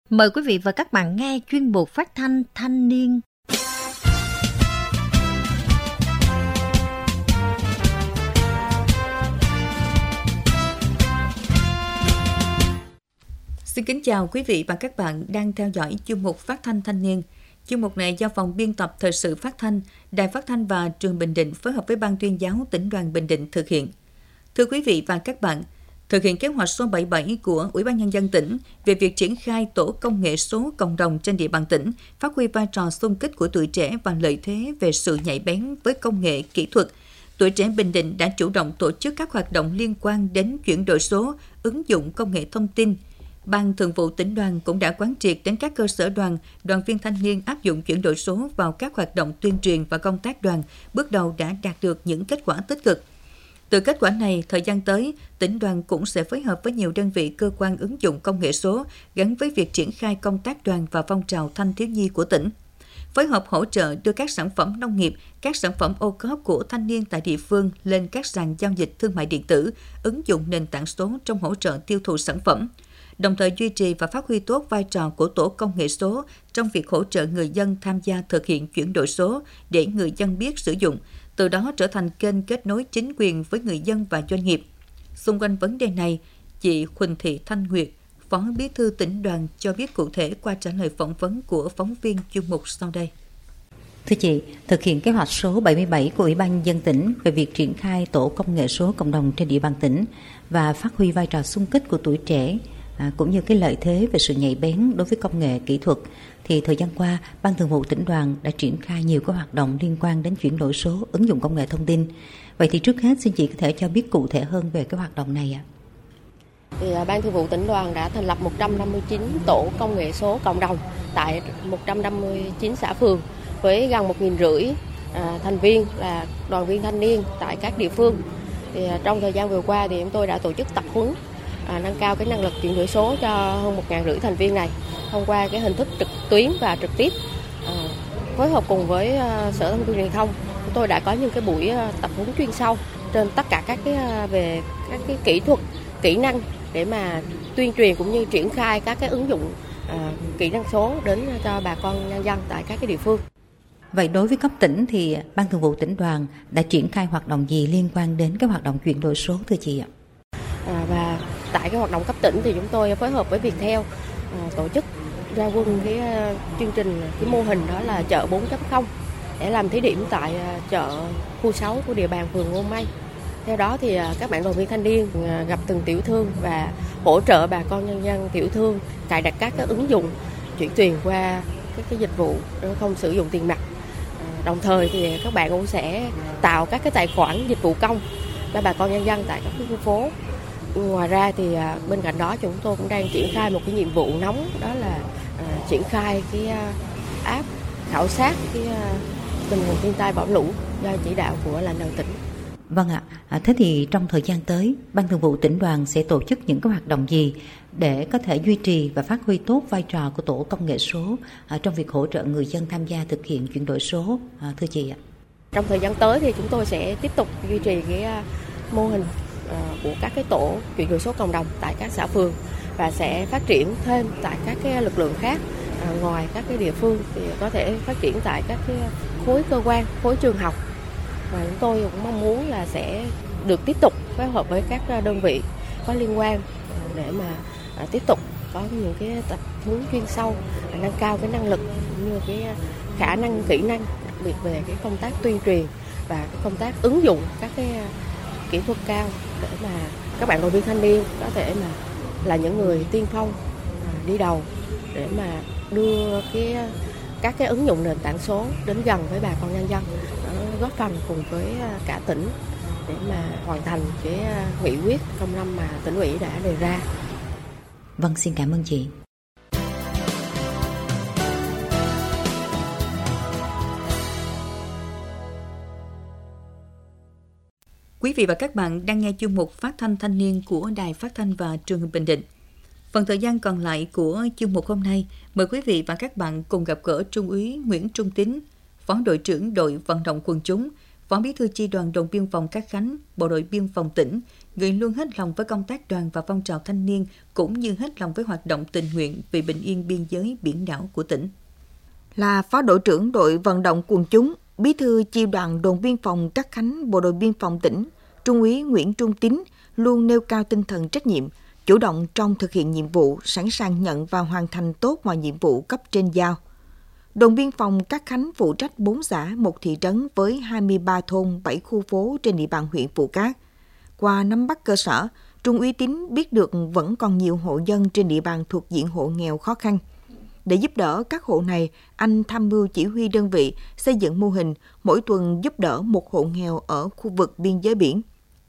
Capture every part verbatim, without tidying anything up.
Mời quý vị và các bạn nghe chuyên mục phát thanh thanh niên. Xin kính chào quý vị và các bạn đang theo dõi chuyên mục phát thanh thanh niên. Chuyên mục này do Phòng Biên tập Thời sự Phát thanh, Đài Phát thanh và Trường Bình Định phối hợp với Ban Tuyên giáo Tỉnh đoàn Bình Định thực hiện. Thưa quý vị và các bạn, thực hiện kế hoạch số bảy mươi bảy của Ủy ban Nhân dân tỉnh về việc triển khai tổ công nghệ số cộng đồng trên địa bàn tỉnh, phát huy vai trò xung kích của tuổi trẻ và lợi thế về sự nhạy bén với công nghệ, kỹ thuật, Tuổi Trẻ Bình Định đã chủ động tổ chức các hoạt động liên quan đến chuyển đổi số, ứng dụng công nghệ thông tin. Ban Thường vụ Tỉnh đoàn cũng đã quán triệt đến các cơ sở đoàn, đoàn viên thanh niên áp dụng chuyển đổi số vào các hoạt động tuyên truyền và công tác đoàn, bước đầu đã đạt được những kết quả tích cực. Từ kết quả này, thời gian tới, Tỉnh đoàn cũng sẽ phối hợp với nhiều đơn vị cơ quan ứng dụng công nghệ số gắn với việc triển khai công tác đoàn và phong trào thanh thiếu nhi của tỉnh. Phối hợp hỗ trợ đưa các sản phẩm nông nghiệp, các sản phẩm ô cốp của thanh niên tại địa phương lên các sàn giao dịch thương mại điện tử, ứng dụng nền tảng số trong hỗ trợ tiêu thụ sản phẩm. Đồng thời duy trì và phát huy tốt vai trò của tổ công nghệ số trong việc hỗ trợ người dân tham gia thực hiện chuyển đổi số để người dân biết sử dụng, từ đó trở thành kênh kết nối chính quyền với người dân và doanh nghiệp. Xung quanh vấn đề này, chị Huỳnh Thị Thanh Nguyệt, Phó Bí thư Tỉnh đoàn cho biết cụ thể qua trả lời phỏng vấn của phóng viên chuyên mục sau đây. Thưa chị, thực hiện kế hoạch số bảy mươi bảy của Ủy ban Nhân dân tỉnh về việc triển khai tổ công nghệ số cộng đồng trên địa bàn tỉnh và phát huy vai trò xung kích của tuổi trẻ, À, cũng như cái lợi thế về sự nhạy bén đối với công nghệ kỹ thuật, thì thời gian qua Ban Thường vụ Tỉnh đoàn đã triển khai nhiều các hoạt động liên quan đến chuyển đổi số, ứng dụng công nghệ thông tin. Vậy thì trước hết xin chị có thể cho biết cụ thể hơn về cái hoạt động này ạ? Thì Ban Thường vụ Tỉnh đoàn đã thành lập một trăm năm mươi chín tổ công nghệ số cộng đồng tại một trăm năm mươi chín xã phường với gần một nghìn rưỡi à, thành viên là đoàn viên thanh niên tại các địa phương. Thì à, trong thời gian vừa qua thì chúng tôi đã tổ chức tập huấn À, nâng cao cái năng lực chuyển đổi số cho hơn một nghìn rưỡi thành viên này thông qua cái hình thức trực tuyến và trực tiếp. À, phối hợp cùng với uh, Sở Thông tin Truyền thông, chúng tôi đã có những cái buổi uh, tập huấn chuyên sâu trên tất cả các cái uh, về các cái kỹ thuật, kỹ năng để mà tuyên truyền cũng như triển khai các cái ứng dụng uh, kỹ năng số đến cho bà con nhân dân tại các cái địa phương. Vậy đối với cấp tỉnh thì Ban Thường vụ Tỉnh đoàn đã triển khai hoạt động gì liên quan đến cái hoạt động chuyển đổi số thưa chị ạ? À, và tại cái hoạt động cấp tỉnh thì chúng tôi phối hợp với Viettel à, tổ chức ra quân cái uh, chương trình, cái mô hình đó là chợ bốn chấm không để làm thí điểm tại uh, chợ khu sáu của địa bàn phường Ngô Mây. Theo đó thì uh, các bạn đoàn viên thanh niên uh, gặp từng tiểu thương và hỗ trợ bà con nhân dân tiểu thương cài đặt các cái ứng dụng chuyển tiền qua các cái dịch vụ không sử dụng tiền mặt. À, đồng thời thì các bạn cũng sẽ tạo các cái tài khoản dịch vụ công cho bà con nhân dân tại các khu phố. Ngoài ra thì à, bên cạnh đó chúng tôi cũng đang triển khai một cái nhiệm vụ nóng, đó là à, triển khai cái à, app khảo sát cái à, tình hình thiên tai bão lũ do chỉ đạo của lãnh đạo tỉnh. Vâng ạ, à, thế thì trong thời gian tới, Ban Thường vụ Tỉnh đoàn sẽ tổ chức những cái hoạt động gì để có thể duy trì và phát huy tốt vai trò của tổ công nghệ số à, trong việc hỗ trợ người dân tham gia thực hiện chuyển đổi số, à, thưa chị ạ? Trong thời gian tới thì chúng tôi sẽ tiếp tục duy trì cái à, mô hình của các cái tổ chuyển đổi số cộng đồng tại các xã phường và sẽ phát triển thêm tại các cái lực lượng khác à, ngoài các cái địa phương thì có thể phát triển tại các cái khối cơ quan, khối trường học, và chúng tôi cũng mong muốn là sẽ được tiếp tục phối hợp với các đơn vị có liên quan để mà à, tiếp tục có những cái tập huấn chuyên sâu, à, nâng cao cái năng lực cũng như cái khả năng, kỹ năng, đặc biệt về cái công tác tuyên truyền và cái công tác ứng dụng các cái kỹ thuật cao để mà các bạn đoàn viên thanh niên có thể mà là những người tiên phong đi đầu để mà đưa cái các cái ứng dụng nền tảng số đến gần với bà con nhân dân, góp phần cùng với cả tỉnh để mà hoàn thành cái nghị quyết không năm mà tỉnh ủy đã đề ra. Vâng, xin cảm ơn chị. Quý vị và các bạn đang nghe chuyên mục phát thanh thanh niên của Đài Phát thanh và Truyền hình Bình Định. Phần thời gian còn lại của chuyên mục hôm nay, mời quý vị và các bạn cùng gặp gỡ Trung úy Nguyễn Trung Tín, Phó đội trưởng đội vận động quần chúng, Phó Bí thư Chi đoàn Đồn biên phòng Cát Khánh, Bộ đội Biên phòng tỉnh, người luôn hết lòng với công tác đoàn và phong trào thanh niên, cũng như hết lòng với hoạt động tình nguyện vì bình yên biên giới biển đảo của tỉnh. Là Phó đội trưởng đội vận động quần chúng, Bí thư Chi đoàn Đồn biên phòng Cát Khánh, Bộ đội Biên phòng tỉnh, Trung úy Nguyễn Trung Tín luôn nêu cao tinh thần trách nhiệm, chủ động trong thực hiện nhiệm vụ, sẵn sàng nhận và hoàn thành tốt mọi nhiệm vụ cấp trên giao. Đồn biên phòng Cát Khánh phụ trách bốn xã, một thị trấn với hai mươi ba thôn, bảy khu phố trên địa bàn huyện Phù Cát. Qua nắm bắt cơ sở, Trung úy Tín biết được vẫn còn nhiều hộ dân trên địa bàn thuộc diện hộ nghèo khó khăn. Để giúp đỡ các hộ này, anh tham mưu chỉ huy đơn vị xây dựng mô hình mỗi tuần giúp đỡ một hộ nghèo ở khu vực biên giới biển.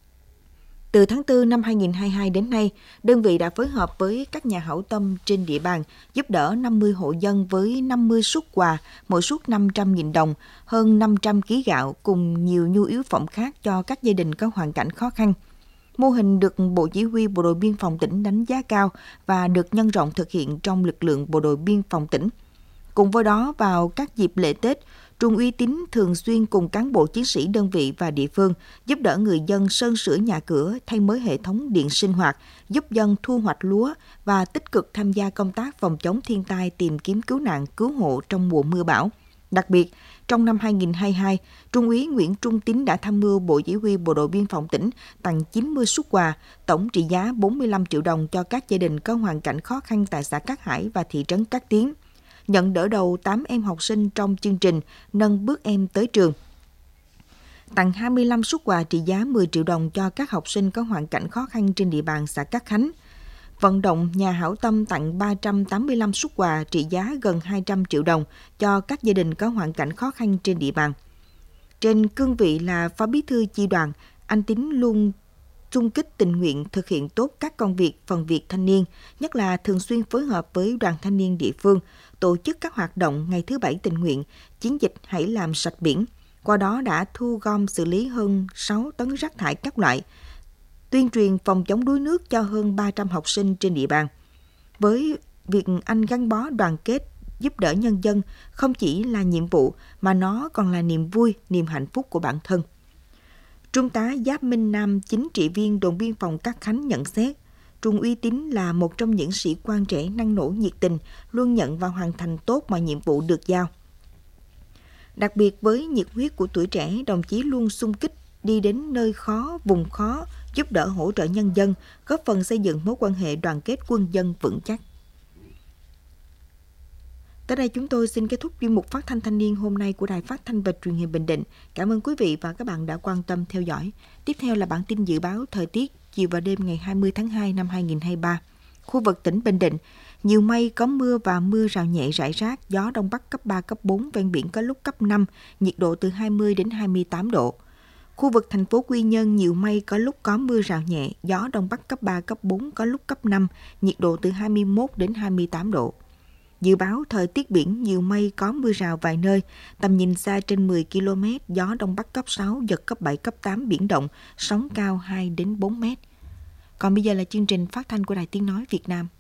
Từ tháng tư năm hai nghìn không trăm hai mươi hai đến nay, đơn vị đã phối hợp với các nhà hảo tâm trên địa bàn giúp đỡ năm mươi hộ dân với năm mươi suất quà, mỗi suất năm trăm nghìn đồng, hơn năm trăm ki lô gam gạo cùng nhiều nhu yếu phẩm khác cho các gia đình có hoàn cảnh khó khăn. Mô hình được Bộ Chỉ huy Bộ đội Biên phòng tỉnh đánh giá cao và được nhân rộng thực hiện trong lực lượng Bộ đội Biên phòng tỉnh. Cùng với đó, vào các dịp lễ Tết, Trung úy Tín thường xuyên cùng cán bộ chiến sĩ đơn vị và địa phương giúp đỡ người dân sơn sửa nhà cửa, thay mới hệ thống điện sinh hoạt, giúp dân thu hoạch lúa và tích cực tham gia công tác phòng chống thiên tai, tìm kiếm cứu nạn, cứu hộ trong mùa mưa bão. Đặc biệt, trong năm hai nghìn không trăm hai mươi hai, Trung úy Nguyễn Trung Tín đã tham mưu Bộ Chỉ huy Bộ đội Biên phòng tỉnh tặng chín mươi suất quà, tổng trị giá bốn mươi lăm triệu đồng cho các gia đình có hoàn cảnh khó khăn tại xã Cát Hải và thị trấn Cát Tiến. Nhận đỡ đầu tám em học sinh trong chương trình Nâng bước em tới trường. Tặng hai mươi lăm suất quà trị giá mười triệu đồng cho các học sinh có hoàn cảnh khó khăn trên địa bàn xã Cát Khánh. Vận động nhà hảo tâm tặng ba trăm tám mươi lăm suất quà trị giá gần hai trăm triệu đồng cho các gia đình có hoàn cảnh khó khăn trên địa bàn. Trên cương vị là Phó Bí thư Chi đoàn, anh Tín luôn xung kích tình nguyện thực hiện tốt các công việc phần việc thanh niên, nhất là thường xuyên phối hợp với đoàn thanh niên địa phương, tổ chức các hoạt động ngày thứ Bảy tình nguyện, chiến dịch Hãy làm sạch biển. Qua đó đã thu gom xử lý hơn sáu tấn rác thải các loại, tuyên truyền phòng chống đuối nước cho hơn ba trăm học sinh trên địa bàn. Với việc anh gắn bó đoàn kết, giúp đỡ nhân dân không chỉ là nhiệm vụ mà nó còn là niềm vui, niềm hạnh phúc của bản thân. Trung tá Giáp Minh Nam, chính trị viên đồn biên phòng Cát Khánh nhận xét, Trung úy Tín là một trong những sĩ quan trẻ năng nổ nhiệt tình, luôn nhận và hoàn thành tốt mọi nhiệm vụ được giao. Đặc biệt với nhiệt huyết của tuổi trẻ, đồng chí luôn xung kích đi đến nơi khó, vùng khó, giúp đỡ hỗ trợ nhân dân, góp phần xây dựng mối quan hệ đoàn kết quân dân vững chắc. Tới đây chúng tôi xin kết thúc chuyên mục Phát thanh Thanh niên hôm nay của Đài Phát thanh và Truyền hình Bình Định. Cảm ơn quý vị và các bạn đã quan tâm theo dõi. Tiếp theo là bản tin dự báo thời tiết chiều và đêm ngày hai mươi tháng hai năm hai nghìn không trăm hai mươi ba. Khu vực tỉnh Bình Định, nhiều mây, có mưa và mưa rào nhẹ rải rác, gió Đông Bắc cấp ba, cấp bốn, ven biển có lúc cấp năm, nhiệt độ từ hai mươi đến hai mươi tám độ. Khu vực thành phố Quy Nhơn, nhiều mây, có lúc có mưa rào nhẹ, gió Đông Bắc cấp ba, cấp bốn, có lúc cấp năm, nhiệt độ từ hai mươi mốt đến hai mươi tám độ. Dự báo thời tiết biển, nhiều mây, có mưa rào vài nơi, tầm nhìn xa trên mười ki lô mét, gió Đông Bắc cấp sáu, giật cấp bảy, cấp tám, biển động, sóng cao hai đến bốn mét. Còn bây giờ là chương trình phát thanh của Đài Tiếng Nói Việt Nam.